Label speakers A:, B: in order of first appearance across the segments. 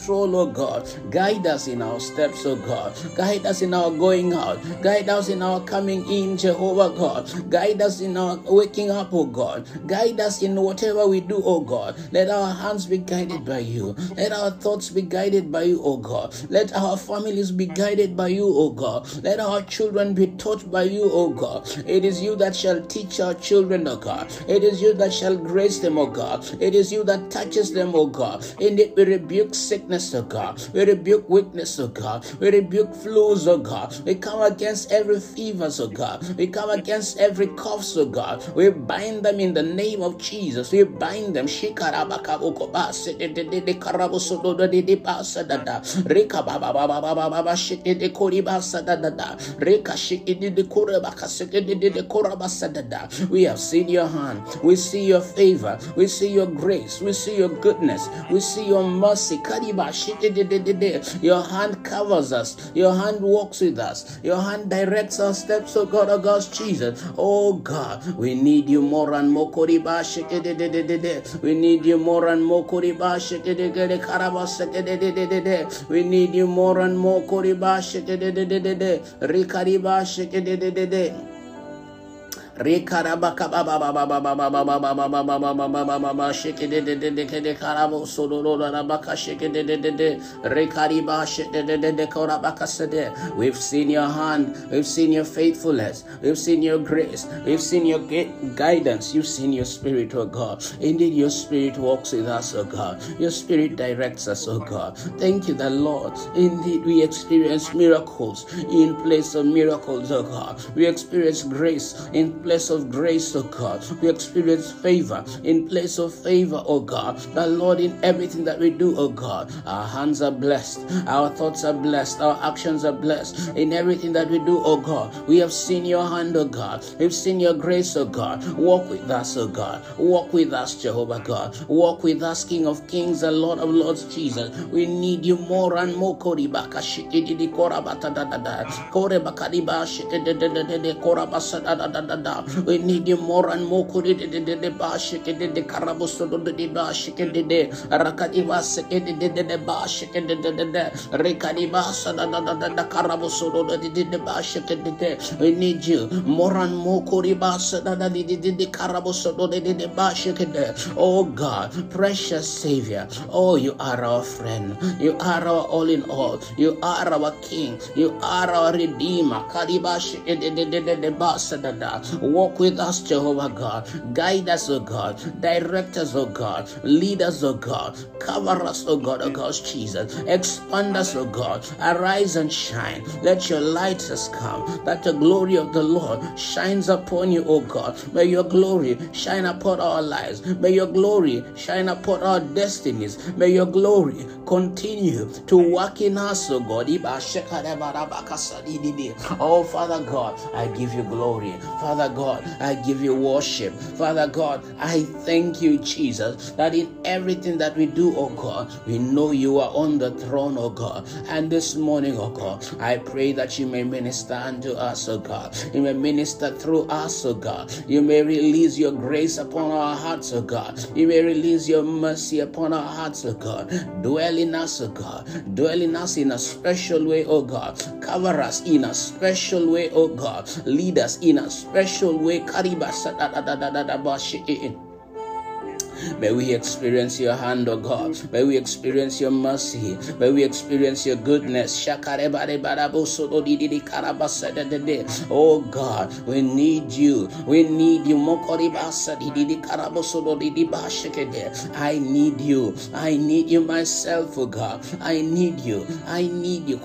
A: control, oh God. Guide us in our steps, oh God. Guide us in our going out. Guide us in our coming in, Jehovah God. Guide us in our waking up, oh God. Guide us in whatever we do, oh God. Let our hands be guided by you. Let our thoughts be guided by you, oh God. Let our families be guided by you, oh God. Let our children be taught by you, oh God. It is you that shall teach our children, oh God. It is you that shall grace them, oh God. It is you that touches them, oh God. In it we rebuke sickness, oh God. We rebuke weakness, oh God. We rebuke flus, oh God. We come against every fevers, oh God. We come against every coughs, oh God. We bind them in the name of Jesus. We bind them. We have seen your hand. We see your favor. We see your grace. We see your goodness. We see your mercy. Your hand covers us. Your hand walks with us. Your hand directs our steps, oh God, oh God, Jesus. Oh God, we need you more and more. We need you more and more. We need you more and more. Rekarabaka baba baba baba baba baba baba baba baba shake de karabo sodoro rabaka shake de rekariba shake de korabaka sede. We've seen your hand, we've seen your faithfulness, we've seen your grace, we've seen your guidance, you've seen your spirit, oh God. Indeed, your spirit walks with us, oh God. Your spirit directs us, oh God. Thank you, the Lord. Indeed, we experience miracles in place of miracles, oh God. We experience grace in place of grace, oh God. We experience favor in place of favor, oh God. The Lord, in everything that we do, oh God, our hands are blessed, our thoughts are blessed, our actions are blessed. In everything that we do, oh God, we have seen your hand, oh God. We've seen your grace, oh God. Walk with us, oh God. Walk with us, Jehovah God. Walk with us, King of Kings and Lord of Lords, Jesus. We need you more and more. Koribaka shikidi korabata da da da. Korebakadiba shikidi korabasa da da da da. We need you more and more. The bash, the caraboso, the bash, the rakadivas, the bash, the recadivas, the caraboso, the bash, we need you more and more. Coribas, the caraboso, the bash, oh God, precious Savior. Oh, you are our friend. You are our all in all. You are our King. You are our Redeemer. Karibash, the bass, walk with us, Jehovah God. Guide us, oh God. Direct us, oh God. Lead us, oh God. Cover us, oh God, oh God, Jesus. Expand us, oh God. Arise and shine. Let your light has come, that the glory of the Lord shines upon you, oh God. May your glory shine upon our lives. May your glory shine upon our destinies. May your glory continue to work in us, oh God. Oh, Father God, I give you glory. Father God, I give you worship. Father God, I thank you, Jesus, that in everything that we do, oh God, we know you are on the throne, oh God. And this morning, oh God, I pray that you may minister unto us, oh God. You may minister through us, oh God. You may release your grace upon our hearts, oh God. You may release your mercy upon our hearts, oh God. Dwell in us, oh God. Dwell in us in a special way, oh God. Cover us in a special way, oh God. Lead us in a special way. May we experience your hand, oh God. May we experience your mercy. May we experience your goodness. Oh God, we need you. We need you. I need you. I need you myself, oh God. I need you. I need you.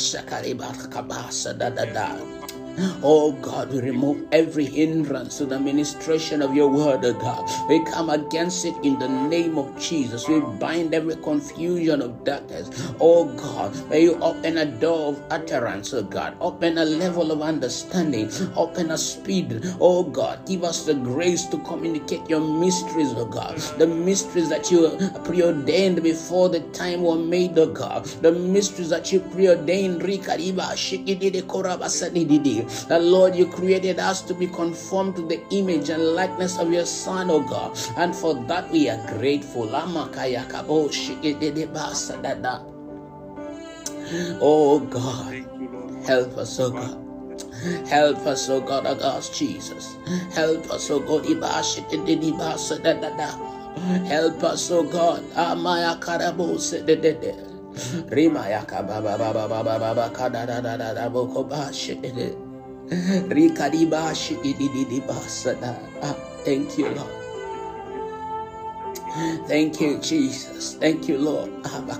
A: Oh God, we remove every hindrance to the ministration of your word, oh God. We come against it in the name of Jesus. We bind every confusion of darkness. Oh God, may you open a door of utterance, oh God. Open a level of understanding. Open a speed, oh God. Give us the grace to communicate your mysteries, oh God. The mysteries that you preordained before the time were made, oh God. The mysteries that you preordained. That Lord, you created us to be conformed to the image and likeness of your Son, oh God. And for that we are grateful. Oh God, help us, oh God. Help us, oh God, against Jesus. Help us, oh God. Help us, oh God. Amaya karabo se de. Rimaya kababa baba baba kada da boko ba shit de. Rikadiba shit basada. Thank you, Lord. Thank you, Jesus. Thank you, Lord.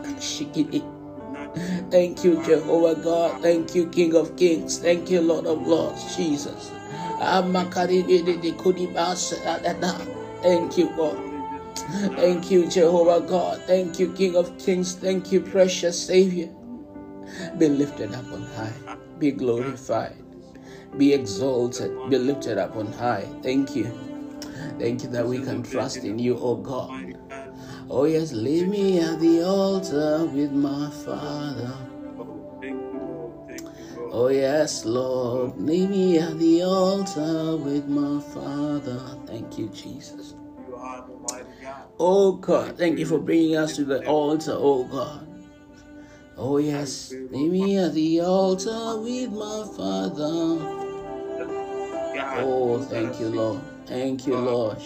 A: Thank you, Jehovah God. Thank you, King of Kings. Thank you, Lord of Lords, Jesus. Thank you, God. Thank you, Jehovah God. Thank you, King of Kings. Thank you, precious Savior. Be lifted up on high. Be glorified. Be exalted. Be lifted up on high. Thank you. Thank you that we can trust in you, oh God. Oh yes, leave me at the altar with my Father. Oh yes, Lord, leave me at the altar with my Father. Thank you, Jesus. Oh God, thank you for bringing us to the altar, oh God. Oh yes, leave me at the altar with my Father. Oh, thank you, Lord. Thank you, Lord.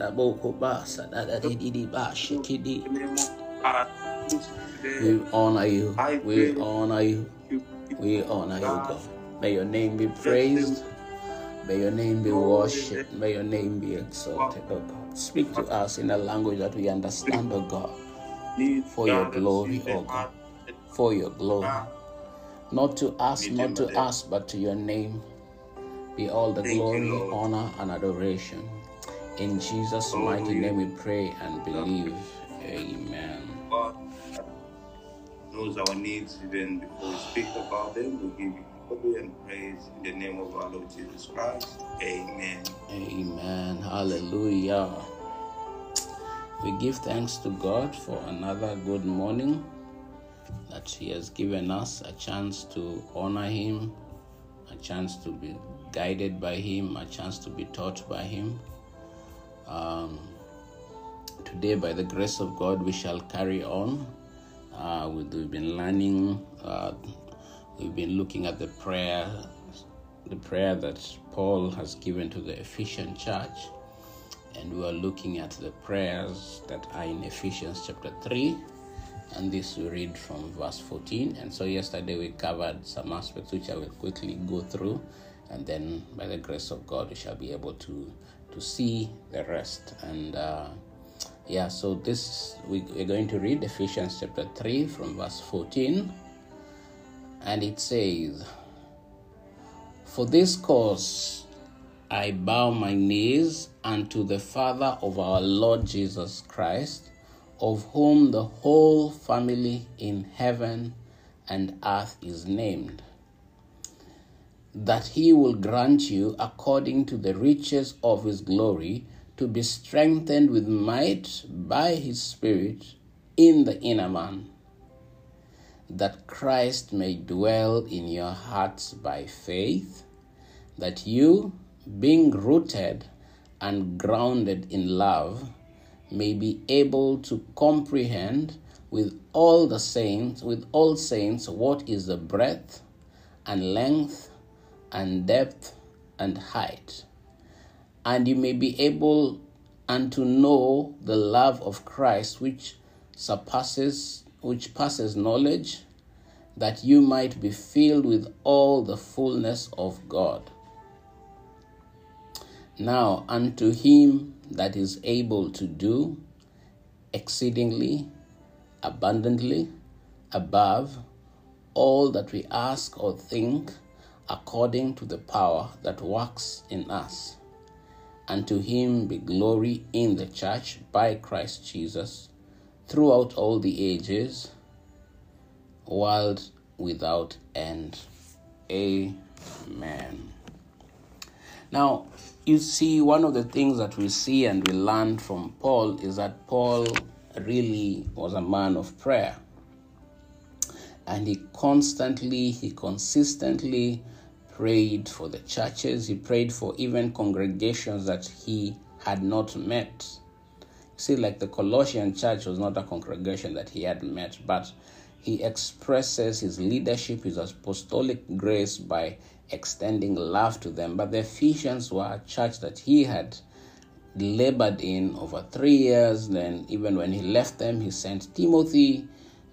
A: We honor you. We honor you. We honor you, God. May your name be praised. May your name be worshipped. May your name be exalted, oh God. Speak to us in a language that we understand, oh God. For your glory, oh God. For your glory. Not to us, but to your name. Be all the glory, honor, and adoration. In Jesus' mighty name we pray and believe. Amen.
B: God knows our needs even before we speak about them. We give you glory and praise in the name of our Lord Jesus Christ. Amen.
A: Amen. Hallelujah. We give thanks to God for another good morning that He has given us a chance to honor Him, a chance to be guided by Him, a chance to be taught by Him. Today, by the grace of God, we shall carry on. We've been learning, we've been looking at the prayer that Paul has given to the Ephesian church, and we are looking at the prayers that are in Ephesians chapter 3, and this we read from verse 14. And so yesterday we covered some aspects which I will quickly go through, and then by the grace of God we shall be able to see the rest. And so this we're going to read Ephesians chapter 3 from verse 14, and it says, "For this cause I bow my knees unto the Father of our Lord Jesus Christ, of whom the whole family in heaven and earth is named, that He will grant you, according to the riches of His glory, to be strengthened with might by His Spirit in the inner man, that Christ may dwell in your hearts by faith, that you, being rooted and grounded in love, may be able to comprehend with all saints what is the breadth and length and depth and height, and you may be able and to know the love of Christ which passes knowledge, that you might be filled with all the fullness of God. Now unto Him that is able to do exceedingly abundantly above all that we ask or think, according to the power that works in us. And to Him be glory in the church by Christ Jesus throughout all the ages, world without end. Amen." Now, you see, one of the things that we see and we learn from Paul is that Paul really was a man of prayer. And he consistently prayed for the churches. He prayed for even congregations that he had not met. See, like the Colossian church was not a congregation that he had met, but he expresses his leadership, his apostolic grace by extending love to them. But the Ephesians were a church that he had labored in over 3 years. Then even when he left them, he sent Timothy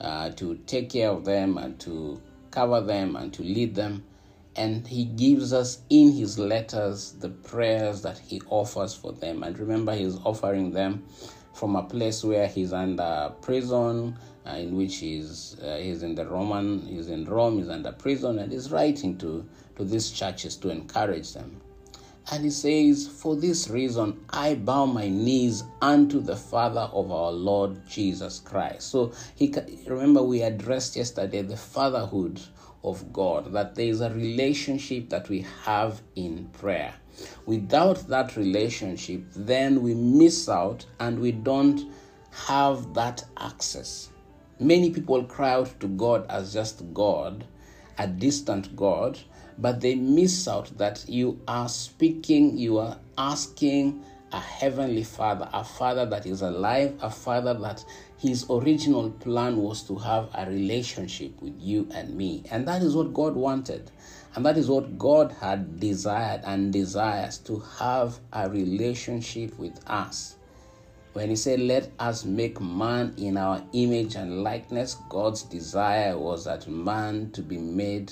A: to take care of them and to cover them and to lead them. And he gives us in his letters the prayers that he offers for them. And remember, he's offering them from a place where he's under prison, in which he's in Rome, he's under prison, and he's writing to these churches to encourage them. And he says, for this reason, I bow my knees unto the Father of our Lord Jesus Christ. So remember, we addressed yesterday the fatherhood of God, that there is a relationship that we have in prayer. Without that relationship, then we miss out and we don't have that access. Many people cry out to God as just God, a distant God, but they miss out that you are speaking, you are asking a heavenly Father, a Father that is alive, a Father that his original plan was to have a relationship with you and me. And that is what God wanted. And that is what God had desired and desires, to have a relationship with us. When he said, let us make man in our image and likeness, God's desire was that man to be made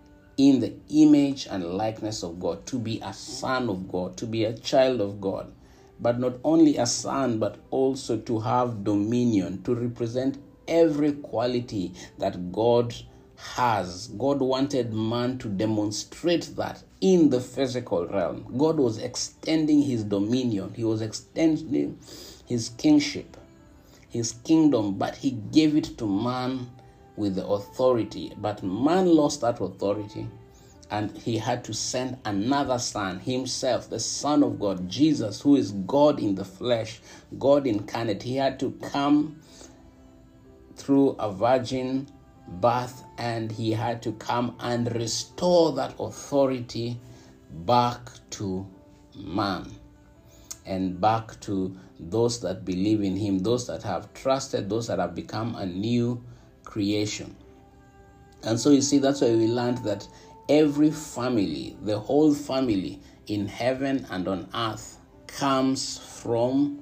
A: in the image and likeness of God, to be a son of God, to be a child of God. But not only a son, but also to have dominion, to represent every quality that God has. God wanted man to demonstrate that in the physical realm. God was extending his dominion. He was extending his kingship, his kingdom, but he gave it to man with the authority. But man lost that authority, and he had to send another son, himself, the Son of God, Jesus, who is God in the flesh, God incarnate. He had to come through a virgin birth, and he had to come and restore that authority back to man and back to those that believe in him, those that have trusted, those that have become a new creation. And so you see, that's why we learned that every family, the whole family in heaven and on earth, comes from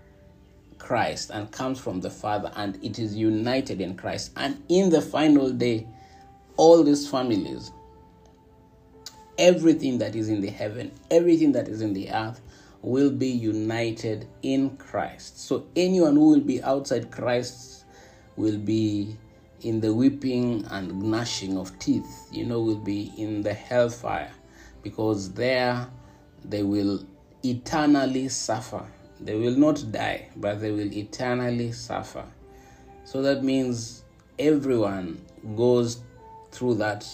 A: Christ and comes from the Father, and it is united in Christ. And in the final day, all these families, everything that is in the heaven, everything that is in the earth, will be united in Christ. So anyone who will be outside Christ will be in the weeping and gnashing of teeth, will be in the hellfire, because there they will eternally suffer. They will not die, but they will eternally suffer. So that means everyone goes through that.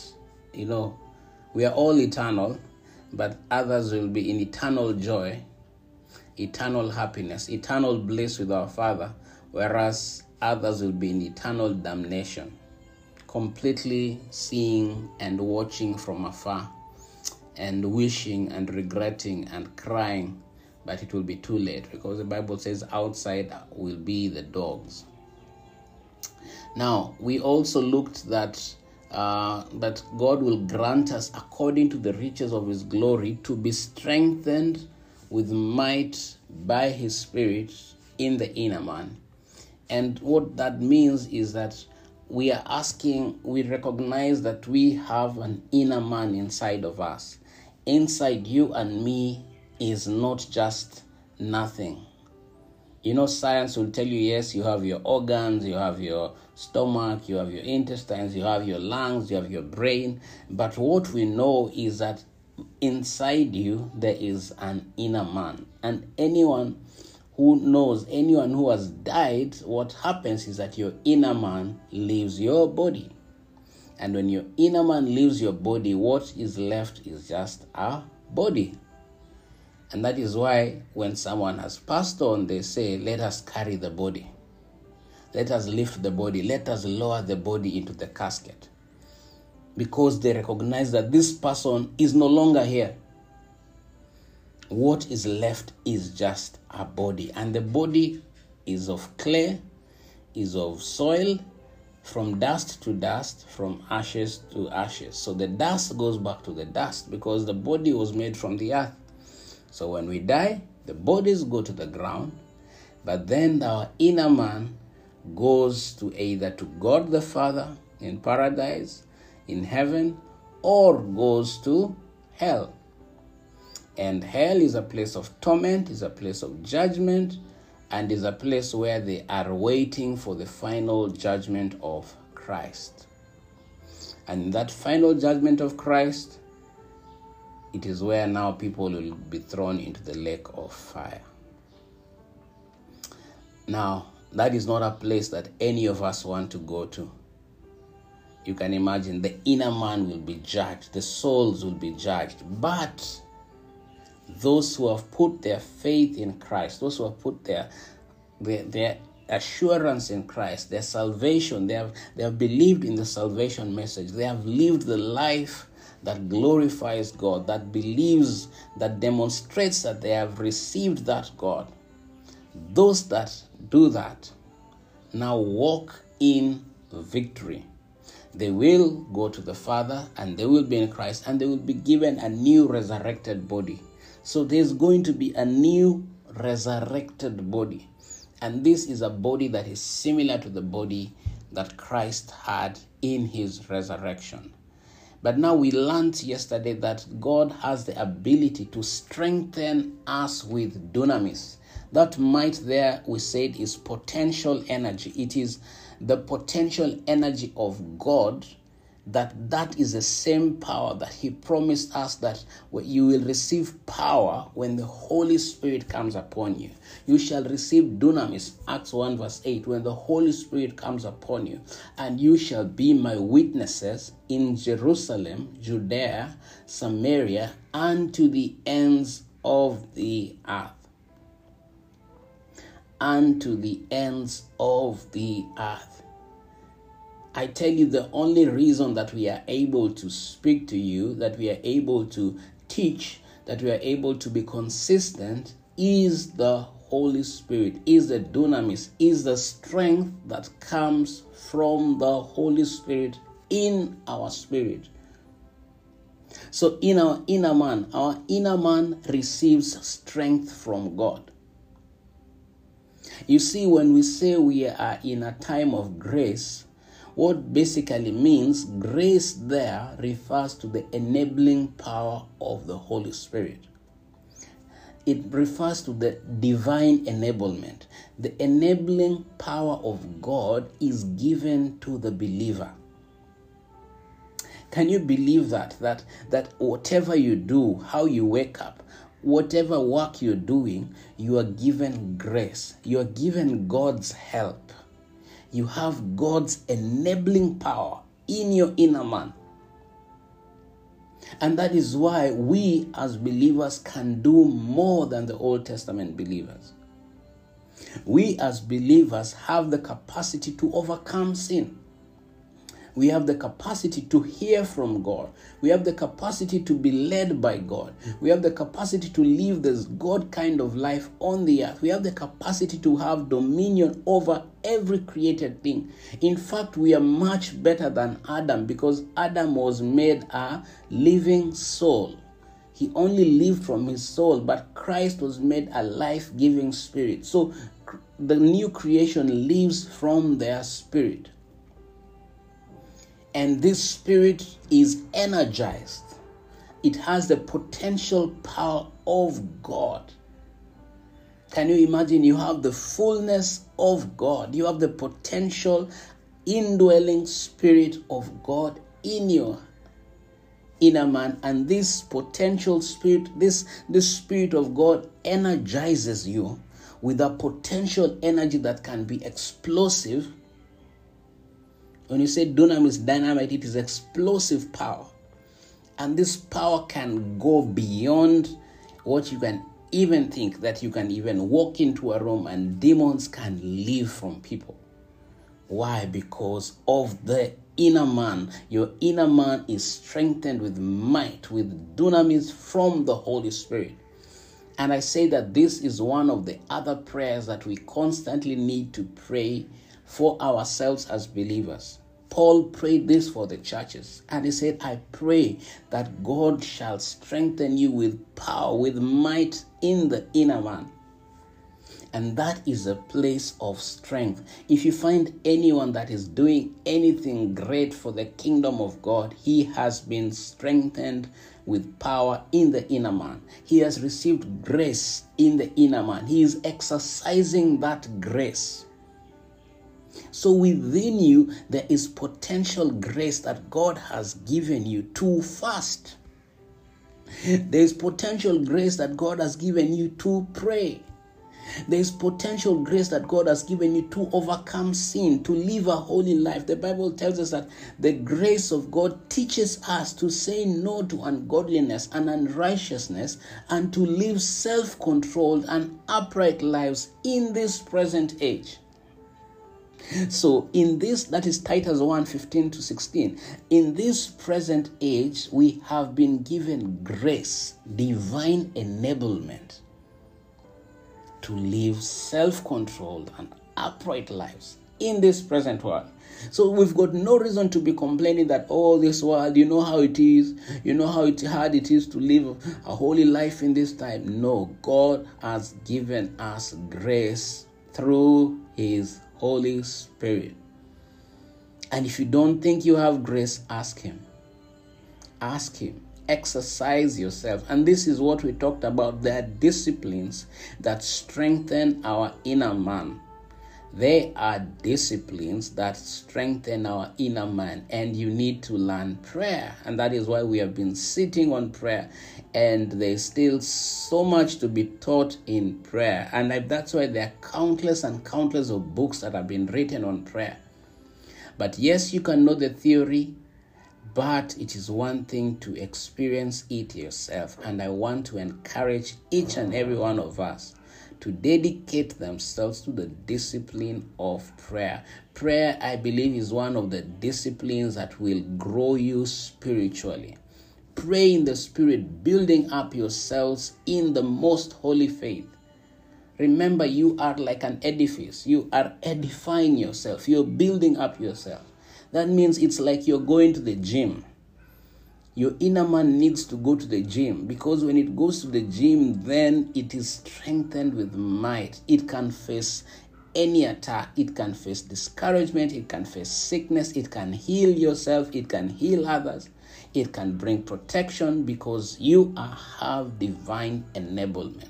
A: We are all eternal, but others will be in eternal joy, eternal happiness, eternal bliss with our Father, whereas others will be in eternal damnation, completely seeing and watching from afar and wishing and regretting and crying, but it will be too late, because the Bible says outside will be the dogs. Now, we also looked that God will grant us, according to the riches of his glory, to be strengthened with might by his Spirit in the inner man. And what that means is that we recognize that we have an inner man inside of us. Inside you and me is not just nothing. Science will tell you, yes, you have your organs, you have your stomach, you have your intestines, you have your lungs, you have your brain. But what we know is that inside you, there is an inner man. And anyone who has died, what happens is that your inner man leaves your body. And when your inner man leaves your body, what is left is just a body. And that is why when someone has passed on, they say, let us carry the body. Let us lift the body. Let us lower the body into the casket. because they recognize that this person is no longer here. What is left is just a body, and the body is of clay, is of soil, from dust to dust, from ashes to ashes. So the dust goes back to the dust because the body was made from the earth. So when we die, the bodies go to the ground, but then our inner man goes to either to God the Father in paradise, in heaven, or goes to hell. And hell is a place of torment, is a place of judgment, and is a place where they are waiting for the final judgment of Christ. And in that final judgment of Christ, it is where now people will be thrown into the lake of fire. Now, that is not a place that any of us want to go to. You can imagine the inner man will be judged, the souls will be judged, but those who have put their faith in Christ, those who have put their assurance in Christ, their salvation, they have believed in the salvation message, they have lived the life that glorifies God, that believes, that demonstrates that they have received that God. Those that do that now walk in victory. They will go to the Father and they will be in Christ and they will be given a new resurrected body. So there's going to be a new resurrected body. And this is a body that is similar to the body that Christ had in his resurrection. But now we learned yesterday that God has the ability to strengthen us with dunamis. That might there, we said, is potential energy. It is the potential energy of God, that is the same power that he promised us, that you will receive power when the Holy Spirit comes upon you. You shall receive dunamis, Acts 1 verse 8, when the Holy Spirit comes upon you. And you shall be my witnesses in Jerusalem, Judea, Samaria, and to the ends of the earth. And to the ends of the earth. I tell you, the only reason that we are able to speak to you, that we are able to teach, that we are able to be consistent is the Holy Spirit, is the dunamis, is the strength that comes from the Holy Spirit in our spirit. So in our inner man receives strength from God. You see, when we say we are in a time of grace, what basically means grace there refers to the enabling power of the Holy Spirit. It refers to the divine enablement. The enabling power of God is given to the believer. Can you believe that whatever you do, how you wake up, whatever work you're doing, you are given grace. You are given God's help. You have God's enabling power in your inner man. And that is why we as believers can do more than the Old Testament believers. We as believers have the capacity to overcome sin. We have the capacity to hear from God. We have the capacity to be led by God. We have the capacity to live this God kind of life on the earth. We have the capacity to have dominion over every created thing. In fact, we are much better than Adam, because Adam was made a living soul. He only lived from his soul, but Christ was made a life-giving spirit. So the new creation lives from their spirit. And this spirit is energized. It has the potential power of God. Can you imagine? You have the fullness of God. You have the potential indwelling spirit of God in your inner man. And this potential spirit, this spirit of God energizes you with a potential energy that can be explosive. When you say dunamis, dynamite, it is explosive power. And this power can go beyond what you can even think, that you can even walk into a room and demons can leave from people. Why? Because of the inner man. Your inner man is strengthened with might, with dunamis from the Holy Spirit. And I say that this is one of the other prayers that we constantly need to pray for ourselves as believers. Paul prayed this for the churches, and he said, I pray that God shall strengthen you with power, with might in the inner man. And that is a place of strength. If you find anyone that is doing anything great for the kingdom of God, he has been strengthened with power in the inner man. He has received grace in the inner man. He is exercising that grace. So within you, there is potential grace that God has given you to fast. There is potential grace that God has given you to pray. There is potential grace that God has given you to overcome sin, to live a holy life. The Bible tells us that the grace of God teaches us to say no to ungodliness and unrighteousness and to live self-controlled and upright lives in this present age. So in this, that is Titus 1:15-16, in this present age, we have been given grace, divine enablement to live self-controlled and upright lives in this present world. So we've got no reason to be complaining that, oh, this world, you know how it is, you know how hard it is to live a holy life in this time. No, God has given us grace through His Holy Spirit. And if you don't think you have grace, ask Him. Ask Him. Exercise yourself. And this is what we talked about. There are disciplines that strengthen our inner man. They are disciplines that strengthen our inner man. And you need to learn prayer. And that is why we have been sitting on prayer. And there's still so much to be taught in prayer. And that's why there are countless and countless of books that have been written on prayer. But yes, you can know the theory, but it is one thing to experience it yourself. And I want to encourage each and every one of us to dedicate themselves to the discipline of prayer. Prayer, I believe, is one of the disciplines that will grow you spiritually. Pray in the Spirit, building up yourselves in the most holy faith. Remember, you are like an edifice. You are edifying yourself. You're building up yourself. That means it's like you're going to the gym. Your inner man needs to go to the gym, because when it goes to the gym, then it is strengthened with might. It can face any attack. It can face discouragement. It can face sickness. It can heal yourself. It can heal others. It can bring protection because you have divine enablement.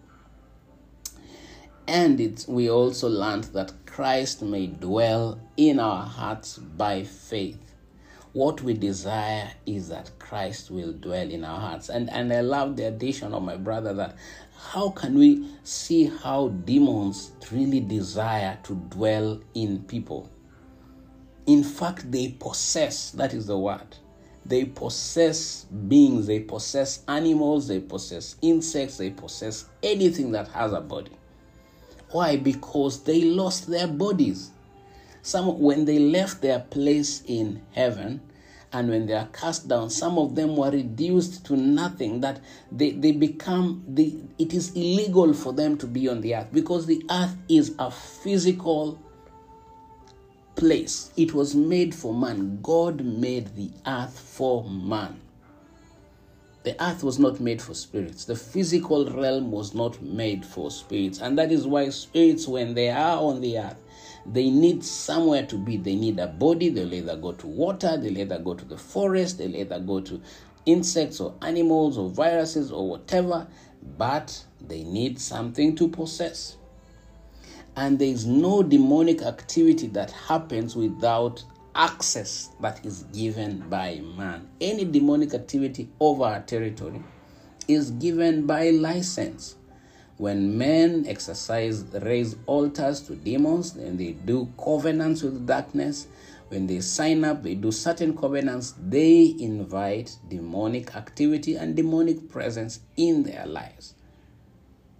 A: And we also learned that Christ may dwell in our hearts by faith. What we desire is that Christ will dwell in our hearts. And I love the addition of my brother that how can we see how demons really desire to dwell in people? In fact, they possess, that is the word. They possess beings, they possess animals, they possess insects, they possess anything that has a body. Why? Because they lost their bodies. When they left their place in heaven and when they are cast down, some of them were reduced to nothing, that it is illegal for them to be on the earth, because the earth is a physical place. It was made for man. God made the earth for man. The earth was not made for spirits. The physical realm was not made for spirits. And that is why spirits, when they are on the earth, they need somewhere to be. They need a body. They'll either go to water, they'll either go to the forest, they'll either go to insects or animals or viruses or whatever, but they need something to possess. And there is no demonic activity that happens without access that is given by man. Any demonic activity over our territory is given by license. When men raise altars to demons, then they do covenants with darkness. When they sign up, they do certain covenants, they invite demonic activity and demonic presence in their lives.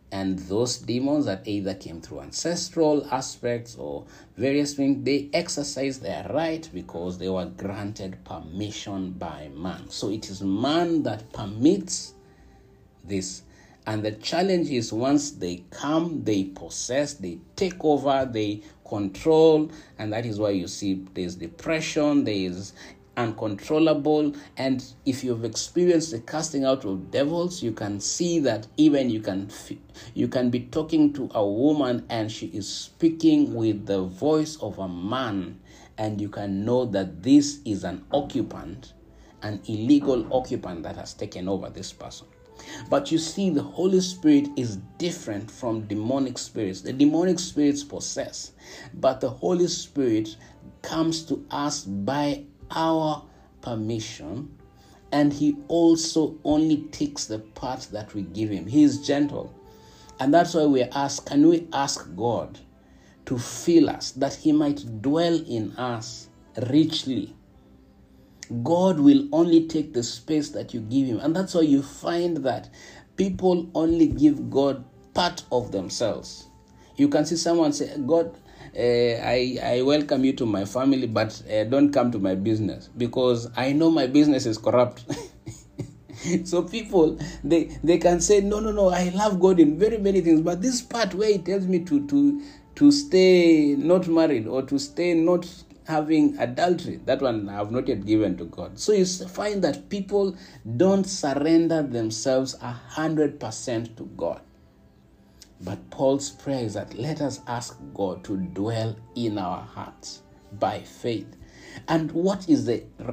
A: And those demons that either came through ancestral aspects or various things, they exercise their right because they were granted permission by man. So it is man that permits this. And the challenge is once they come, they possess, they take over, they control. And that is why you see there's depression, there is uncontrollable. And if you've experienced the casting out of devils, you can see that even you can be talking to a woman and she is speaking with the voice of a man, and you can know that this is an occupant, an illegal occupant that has taken over this person. But you see, the Holy Spirit is different from demonic spirits. The demonic spirits possess, but the Holy Spirit comes to us by our permission, and he also only takes the part that we give him. He is gentle, and that's why can we ask God to fill us, that he might dwell in us richly. God will only take the space that you give him, and that's why you find that people only give God part of themselves. You can see someone say, God, I welcome you to my family, but don't come to my business because I know my business is corrupt. So people, they can say, no, I love God in very many things, but this part where he tells me to stay not married or to stay not having adultery, that one I have not yet given to God. So you find that people don't surrender themselves 100% to God. But Paul's prayer is that let us ask God to dwell in our hearts by faith. And what is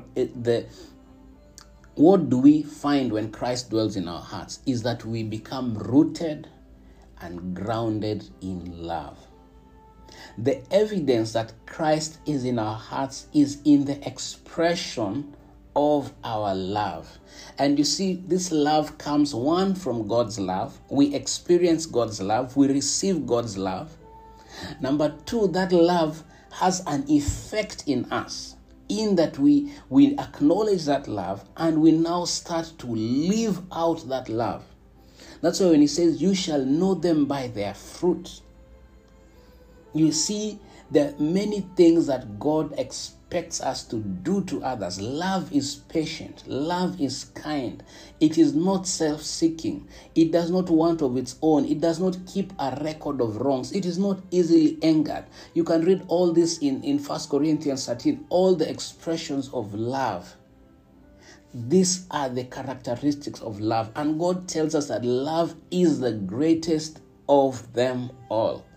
A: what do we find when Christ dwells in our hearts? Is that we become rooted and grounded in love. The evidence that Christ is in our hearts is in the expression of our love. And you see, this love comes, one, from God's love. We experience God's love. We receive God's love. Number two, that love has an effect in us, in that we acknowledge that love and we now start to live out that love. That's why when he says, you shall know them by their fruit. You see, there are many things that God expects us to do to others. Love is patient. Love is kind. It is not self-seeking. It does not want of its own. It does not keep a record of wrongs. It is not easily angered. You can read all this in 1 Corinthians 13, all the expressions of love. These are the characteristics of love. And God tells us that love is the greatest of them all.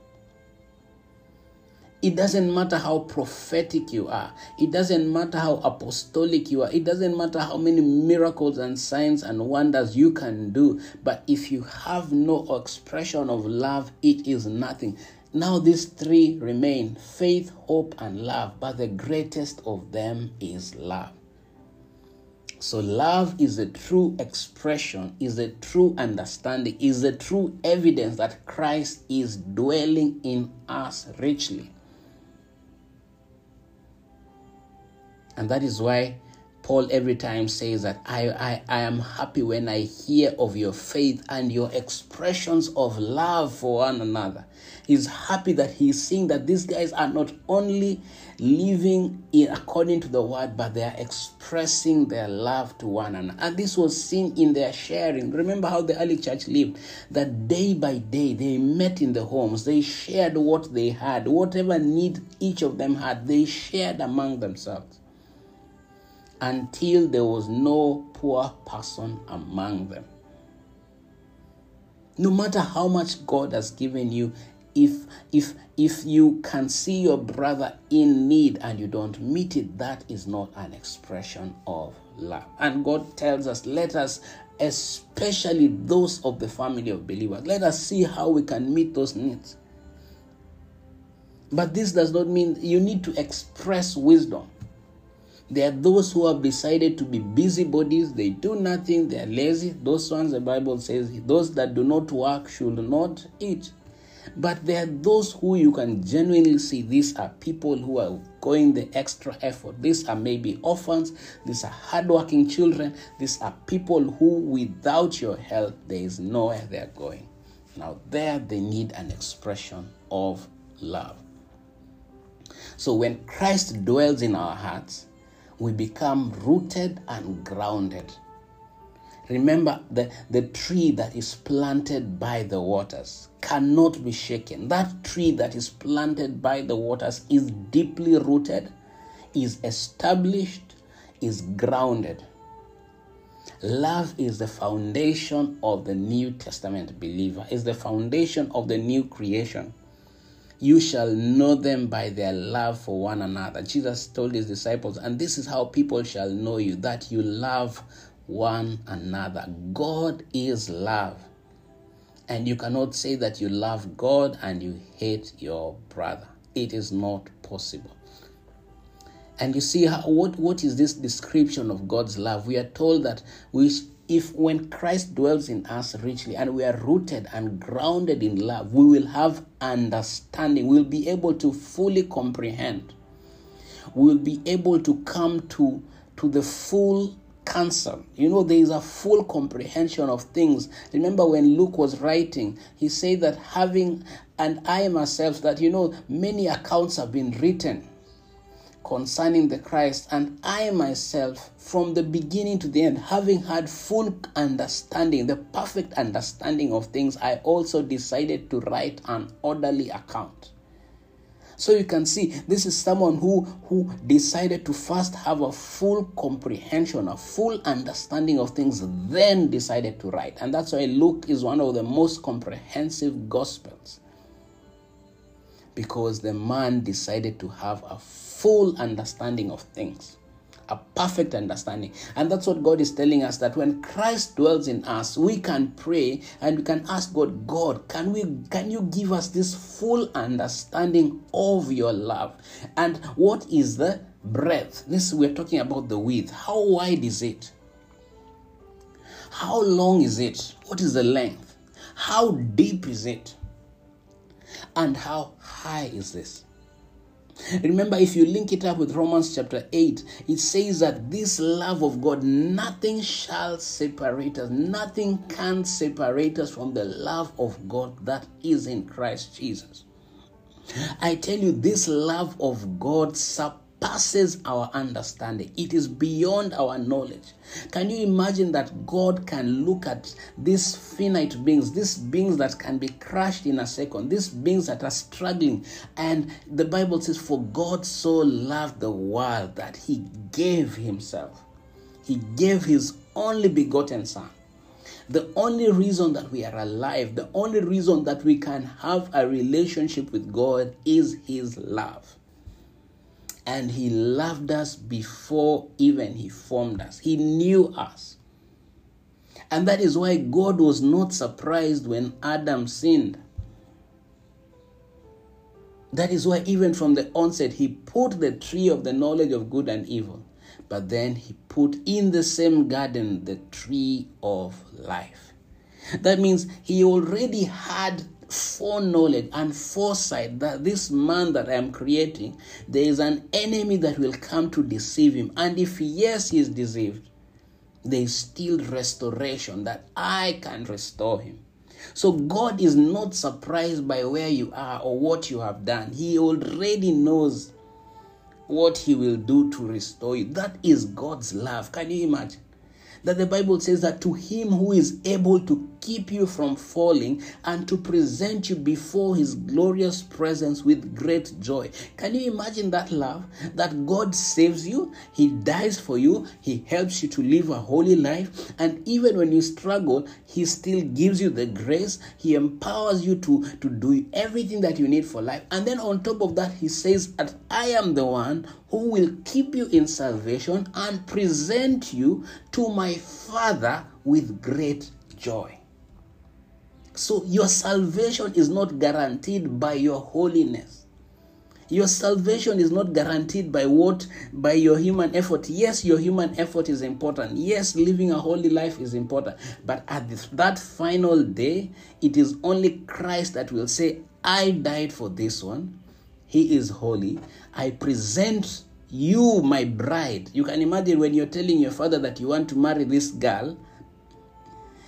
A: It doesn't matter how prophetic you are. It doesn't matter how apostolic you are. It doesn't matter how many miracles and signs and wonders you can do. But if you have no expression of love, it is nothing. Now these three remain: faith, hope, and love. But the greatest of them is love. So love is a true expression, is a true understanding, is a true evidence that Christ is dwelling in us richly. And that is why Paul every time says that I am happy when I hear of your faith and your expressions of love for one another. He's happy that he's seeing that these guys are not only living according to the word, but they are expressing their love to one another. And this was seen in their sharing. Remember how the early church lived, that day by day they met in the homes, they shared what they had, whatever need each of them had, they shared among themselves, until there was no poor person among them. No matter how much God has given you, if you can see your brother in need and you don't meet it, that is not an expression of love. And God tells us, let us, especially those of the family of believers, let us see how we can meet those needs. But this does not mean you need to express wisdom. There are those who have decided to be busybodies. They do nothing. They are lazy. Those ones, the Bible says, those that do not work should not eat. But there are those who you can genuinely see. These are people who are going the extra effort. These are maybe orphans. These are hardworking children. These are people who, without your help, there is nowhere they are going. Now there they need an expression of love. So when Christ dwells in our hearts, we become rooted and grounded. Remember, the tree that is planted by the waters cannot be shaken. That tree that is planted by the waters is deeply rooted, is established, is grounded. Love is the foundation of the New Testament believer, is the foundation of the new creation. You shall know them by their love for one another. Jesus told his disciples, and this is how people shall know you, that you love one another. God is love. And you cannot say that you love God and you hate your brother. It is not possible. And you see what is this description of God's love? We are told that when Christ dwells in us richly and we are rooted and grounded in love, we will have understanding. We'll be able to fully comprehend. We will be able to come to the full counsel. There is a full comprehension of things. Remember when Luke was writing, he said that I myself, that many accounts have been written concerning the Christ, and I myself, from the beginning to the end, having had full understanding, the perfect understanding of things, I also decided to write an orderly account. So you can see, this is someone who decided to first have a full comprehension, a full understanding of things, then decided to write. And that's why Luke is one of the most comprehensive gospels, because the man decided to have a full understanding of things, a perfect understanding. And that's what God is telling us, that when Christ dwells in us, we can pray and we can ask God, can you give us this full understanding of your love? And what is the breadth? We're talking about the width. How wide is it? How long is it? What is the length? How deep is it? And how high is this? Remember, if you link it up with Romans chapter 8, it says that this love of God, nothing shall separate us. Nothing can separate us from the love of God that is in Christ Jesus. I tell you, this love of God surpasses our understanding. It is beyond our knowledge. Can you imagine that God can look at these finite beings, these beings that can be crushed in a second, these beings that are struggling, and the Bible says, for God so loved the world that he gave himself. He gave his only begotten son. The only reason that we are alive, the only reason that we can have a relationship with God is his love. And he loved us before even he formed us. He knew us. And that is why God was not surprised when Adam sinned. That is why even from the onset, he put the tree of the knowledge of good and evil. But then he put in the same garden the tree of life. That means he already had foreknowledge and foresight that this man that I am creating, there is an enemy that will come to deceive him. And if yes, he is deceived, there is still restoration, that I can restore him. So God is not surprised by where you are or what you have done. He already knows what he will do to restore you. That is God's love. Can you imagine? That the Bible says that to him who is able to keep you from falling and to present you before his glorious presence with great joy. Can you imagine that love? That God saves you, he dies for you, he helps you to live a holy life, and even when you struggle, he still gives you the grace, he empowers you to do everything that you need for life. And then on top of that, he says that I am the one who will keep you in salvation and present you to my Father with great joy. So your salvation is not guaranteed by your holiness. Your salvation is not guaranteed by your human effort. Yes, your human effort is important. Yes, living a holy life is important. But at that final day, it is only Christ that will say, I died for this one. He is holy. I present you, my bride. You can imagine when you're telling your father that you want to marry this girl.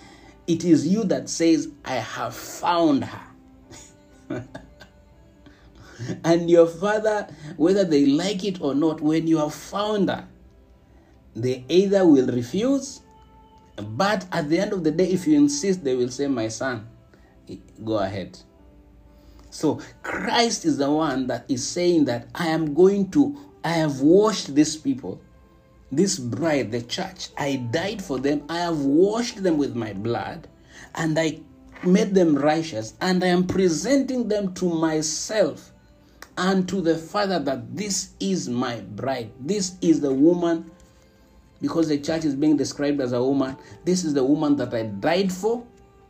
A: It is you that says, I have found her. And your Father, whether they like it or not, when you have found her, they either will refuse, but at the end of the day, if you insist, they will say, my son, go ahead. So Christ is the one that is saying that I have washed these people, this bride, the church. I died for them. I have washed them with my blood, and I made them righteous, and I am presenting them to myself and to the Father that this is my bride. This is the woman, because the church is being described as a woman. This is the woman that I died for,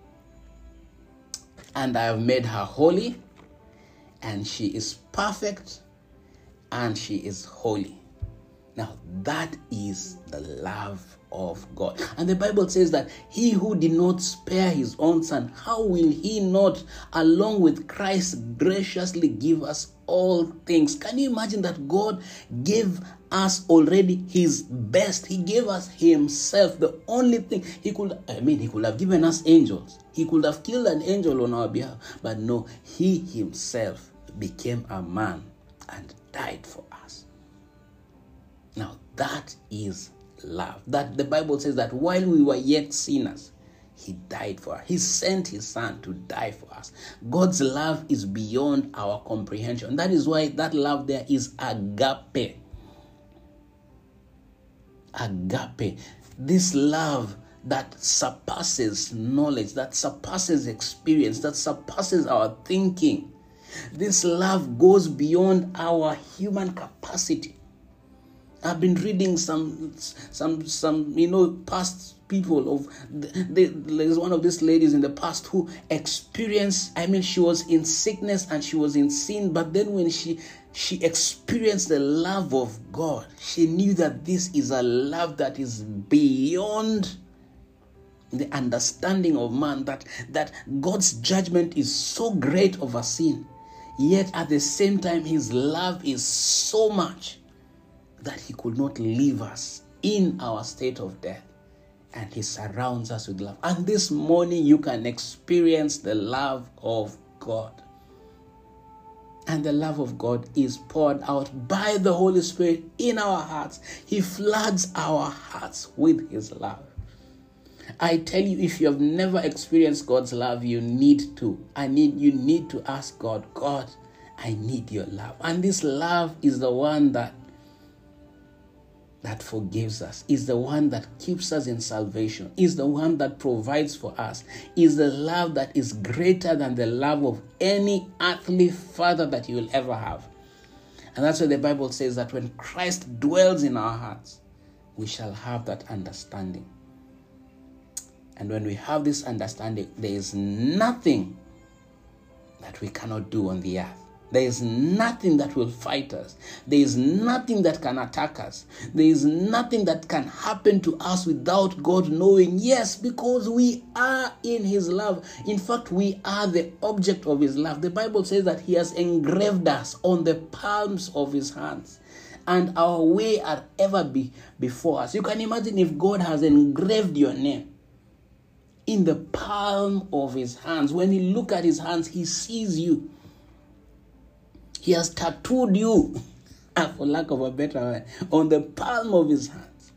A: and I have made her holy, and she is perfect, and she is holy. Now, that is the love of God. And the Bible says that he who did not spare his own son, how will he not, along with Christ, graciously give us all things? Can you imagine that God gave us already his best? He gave us himself. The only thing he could have given us angels. He could have killed an angel on our behalf. But no, he himself became a man and died for us. Now, that is love. That the Bible says that while we were yet sinners, he died for us. He sent his son to die for us. God's love is beyond our comprehension. That is why that love there is agape. Agape. This love that surpasses knowledge, that surpasses experience, that surpasses our thinking. This love goes beyond our human capacity. I've been reading some past people of there's one of these ladies in the past who experienced, she was in sickness and she was in sin, but then when she experienced the love of God, she knew that this is a love that is beyond the understanding of man, that God's judgment is so great over sin, yet at the same time his love is so much that he could not leave us in our state of death, and he surrounds us with love. And this morning you can experience the love of God. And the love of God is poured out by the Holy Spirit in our hearts. He floods our hearts with his love. I tell you, if you have never experienced God's love, you need to ask God, God, I need your love. And this love is the one that forgives us, is the one that keeps us in salvation, is the one that provides for us, is the love that is greater than the love of any earthly father that you will ever have. And that's why the Bible says that when Christ dwells in our hearts, we shall have that understanding. And when we have this understanding, there is nothing that we cannot do on the earth. There is nothing that will fight us. There is nothing that can attack us. There is nothing that can happen to us without God knowing. Yes, because we are in his love. In fact, we are the object of his love. The Bible says that he has engraved us on the palms of his hands, and our way are ever before us. You can imagine if God has engraved your name in the palm of his hands. When you look at his hands, he sees you. He has tattooed you, for lack of a better word, on the palm of his hands.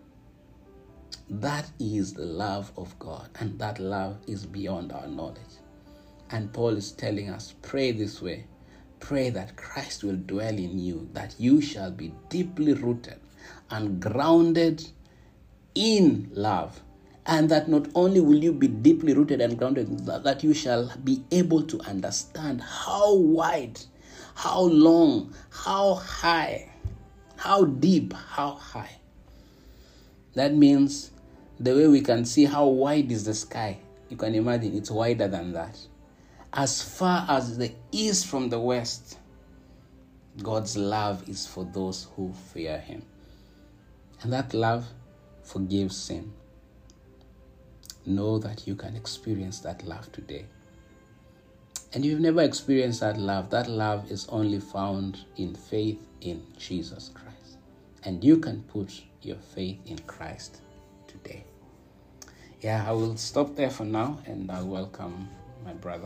A: That is the love of God, and that love is beyond our knowledge. And Paul is telling us, pray this way. Pray that Christ will dwell in you, that you shall be deeply rooted and grounded in love. And that not only will you be deeply rooted and grounded, that you shall be able to understand how wide, how long, how high, how deep, how high. That means the way we can see how wide is the sky, you can imagine it's wider than that. As far as the east from the west, God's love is for those who fear him. And that love forgives sin. Know that you can experience that love today. And if you've never experienced that love is only found in faith in Jesus Christ. And you can put your faith in Christ today. Yeah, I will stop there for now, and I'll welcome my brother.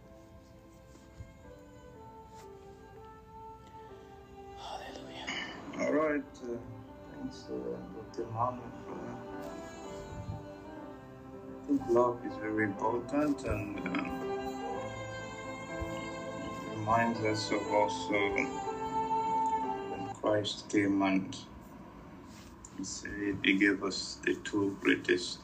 A: Hallelujah.
B: All right. Thanks, Dr. Mohammed. I think love is very important, and reminds us of also when Christ came and he said he gave us the two greatest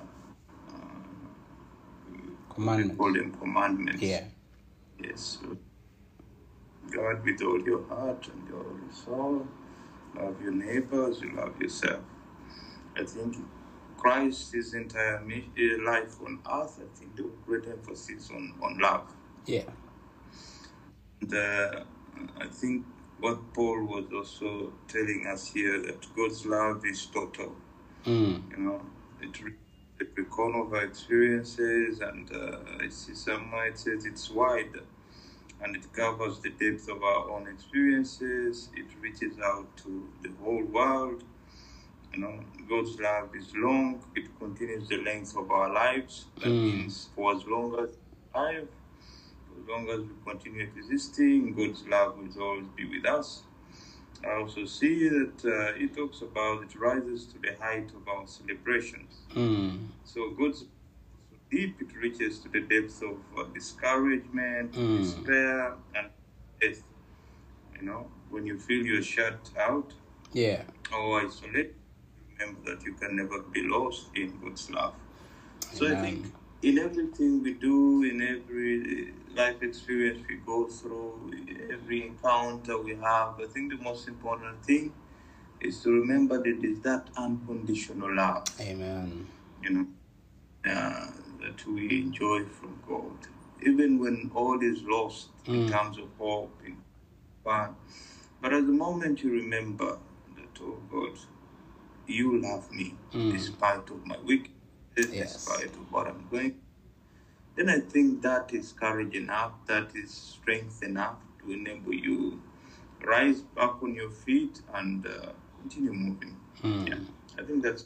A: Commandments.
B: We call them commandments.
A: Yeah.
B: Yes. So God with all your heart and all your soul. Love your neighbors, you love yourself. I think Christ's entire life on earth, I think there was great emphasis on love.
A: Yeah.
B: And I think what Paul was also telling us here, that God's love is total. You know, it every corner of our experiences, and I see somewhere it says it's wide, and it covers the depth of our own experiences. It reaches out to the whole world. You know, God's love is long. It continues the length of our lives. That means for as long as we live, for as long as we continue existing, God's love will always be with us. I also see that it talks about, it rises to the height of our celebrations. So God's deep, it reaches to the depths of discouragement, despair, and death. You know, when you feel you're shut out or isolated, remember that you can never be lost in God's love. So I think in everything we do, in every life experience we go through, every encounter we have, I think the most important thing is to remember that it is that unconditional love.
A: Amen.
B: You know, that we enjoy from God, even when all is lost in terms of hope, in fun. But at the moment you remember that, oh God, you love me despite of my weakness, despite of what I'm going, then I think that is courage enough, that is strength enough to enable you rise back on your feet and continue moving. Yeah, I think that's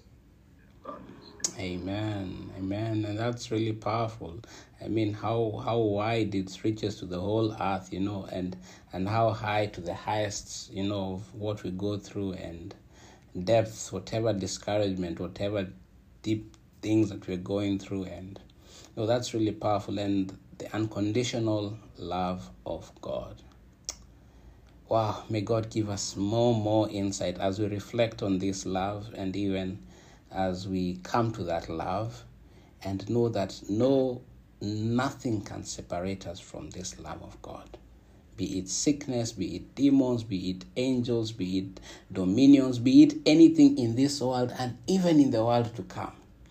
A: Amen. Amen. And that's really powerful. I mean, how wide it reaches to the whole earth, you know, and how high to the highest, you know, of what we go through, and depths, whatever discouragement, whatever deep things that we're going through. And you know, that's really powerful. And the unconditional love of God. Wow, may God give us more insight as we reflect on this love, and even as we come to that love, and know that nothing can separate us from this love of God. Be it sickness, be it demons, be it angels, be it dominions, be it anything in this world and even in the world to come.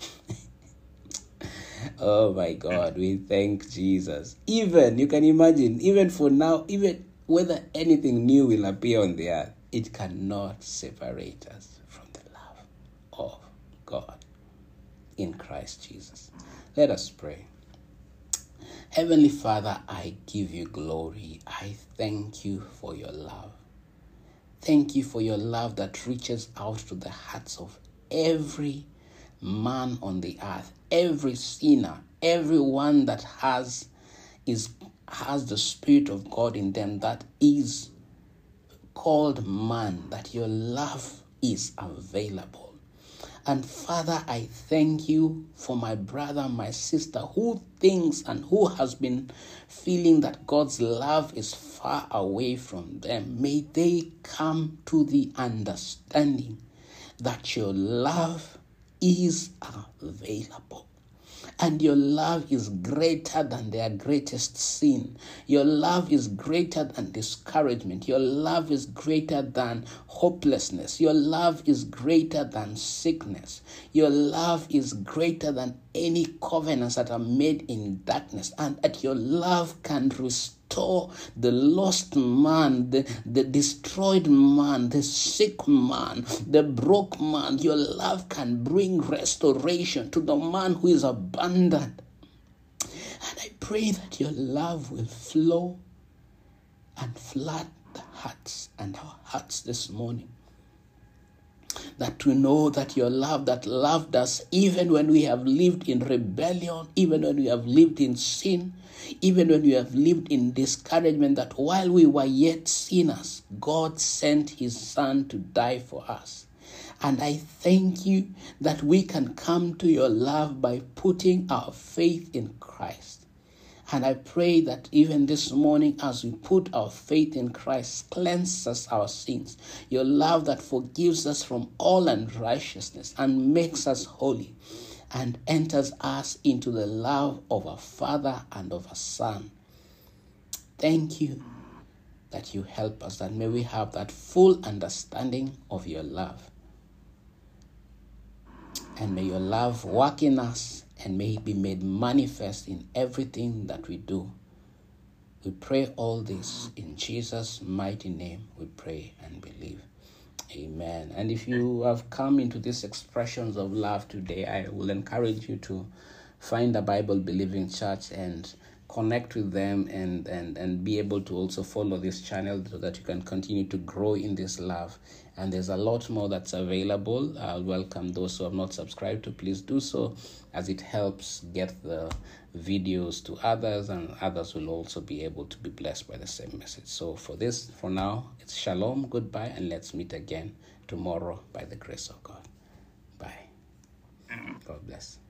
A: Oh my God, we thank Jesus. Even, you can imagine, even for now, even whether anything new will appear on the earth, it cannot separate us from the love of God in Christ Jesus. Let us pray. Heavenly Father, I give you glory. I thank you for your love. Thank you for your love that reaches out to the hearts of every man on the earth, every sinner, everyone that has the Spirit of God in them, that is called man, that your love is available. And Father, I thank you for my brother, my sister, who thinks and who has been feeling that God's love is far away from them. May they come to the understanding that your love is available. And your love is greater than their greatest sin. Your love is greater than discouragement. Your love is greater than hopelessness. Your love is greater than sickness. Your love is greater than any covenants that are made in darkness. And that your love can restore the lost man, the destroyed man, the sick man, the broke man. Your love can bring restoration to the man who is abandoned. And I pray that your love will flow and flood the hearts and our hearts this morning. That we know that your love that loved us even when we have lived in rebellion, even when we have lived in sin, even when we have lived in discouragement, that while we were yet sinners, God sent his Son to die for us. And I thank you that we can come to your love by putting our faith in Christ. And I pray that even this morning, as we put our faith in Christ, cleanses our sins. Your love that forgives us from all unrighteousness and makes us holy and enters us into the love of a Father and of a Son. Thank you that you help us, that may we have that full understanding of your love. And may your love work in us, and may it be made manifest in everything that we do. We pray all this in Jesus' mighty name. We pray and believe. Amen. And if you have come into these expressions of love today, I will encourage you to find a Bible-believing church and connect with them and be able to also follow this channel so that you can continue to grow in this love. And there's a lot more that's available. I'll welcome those who have not subscribed to please do so, as it helps get the videos to others, and others will also be able to be blessed by the same message. So for now, it's shalom, goodbye, and let's meet again tomorrow by the grace of God. Bye. God bless.